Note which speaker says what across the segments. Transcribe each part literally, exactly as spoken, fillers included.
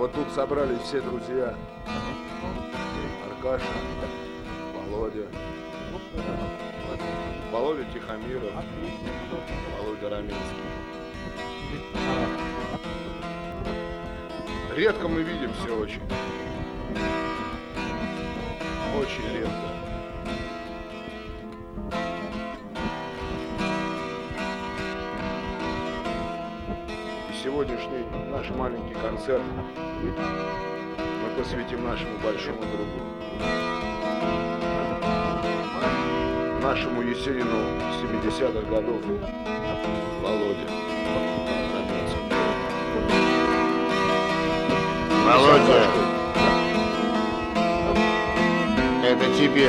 Speaker 1: Вот тут собрались все друзья. Аркаша, Володя, Володя Тихомиров, Володя Раменский. Редко мы видимся очень. Очень редко. И сегодняшний наш маленький концерт мы посвятим нашему большому другу, нашему Есенину семидесятых годов, Володе.
Speaker 2: Володя, это тебе.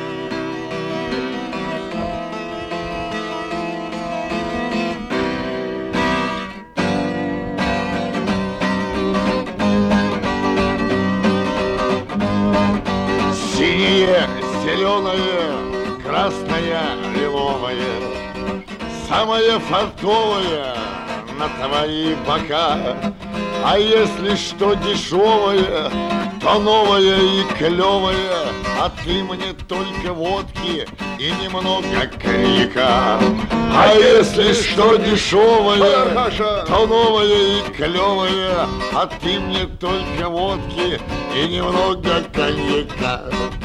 Speaker 2: Синее, зеленое, красное, лиловое, самое фартовое на твои бока. А если что дешевое, то новое и клевое, а ты мне только водки и немного крика. А если что дешевое, то новое и клевое, а ты мне только водки и немного коньяка.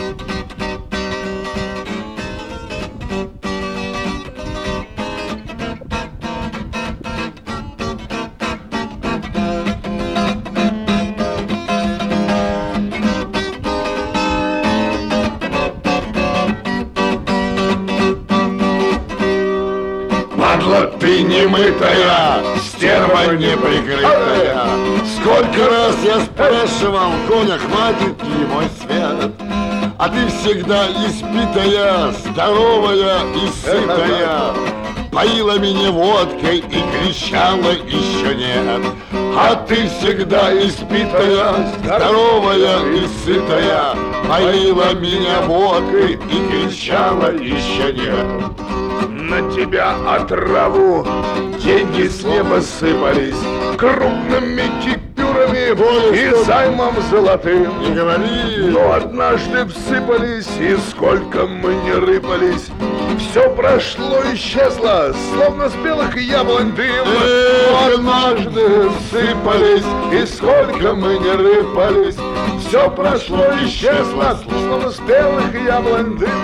Speaker 2: Ты немытая, стерва неприкрытая. Сколько раз я спрашивал, Коля, хватит ли мой свет? А ты всегда испитая, здоровая и сытая, поила меня водкой и кричала еще нет. А ты всегда испитая, здоровая и сытая, поила меня водкой и кричала еще нет.
Speaker 1: На тебя отраву деньги с неба сыпались крупными купюрами и займом золотым.
Speaker 2: Не говори.
Speaker 1: Но однажды всыпались, и сколько мы не рыпались, все прошло, исчезло, словно с белых яблонь дым. Но однажды всыпались, и сколько мы не рыпались, все прошло, исчезло, словно с белых яблонь дым.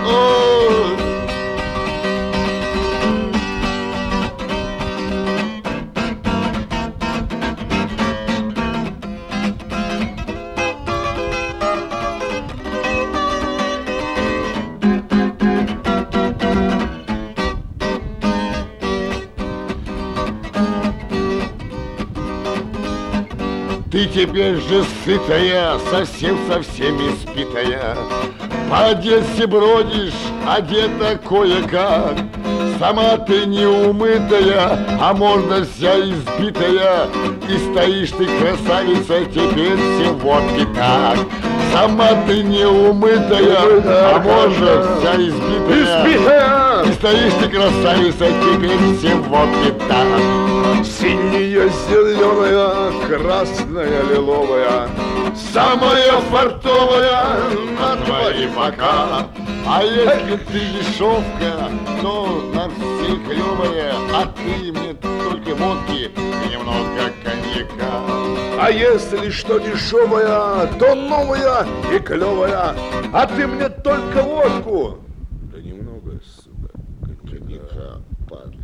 Speaker 2: Ты теперь же сытая, совсем-совсем испитая, по Одессе бродишь, одета кое-как. Сама ты не умытая, а можно вся избитая, и стоишь ты, красавица, теперь сегодня так. Сама ты не умытая, а можно вся избитая,
Speaker 1: избитая,
Speaker 2: и стоишь ты, красавица, теперь сегодня так.
Speaker 1: Синяя, зеленая, красная, лиловая,
Speaker 2: самая фартовая на твои бока. А если ты дешевка, то на все клевая, а ты мне только водки и немного коньяка.
Speaker 1: А если что дешевая, то новая и клевая, а ты мне только водку, да немного, сука, коньяка, падла.